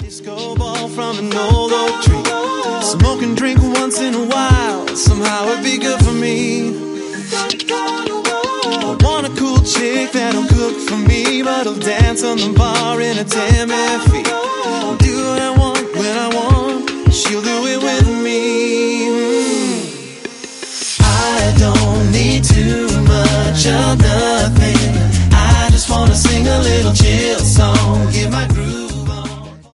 Disco ball from an old oak tree. Smoke and drink once in a while. Somehow it'd be good for me. I want a cool chick that'll cook for me, but'll dance on the bar in a 10-bare feet. Do what I want when I want. She'll do it with me. I don't need too much of that.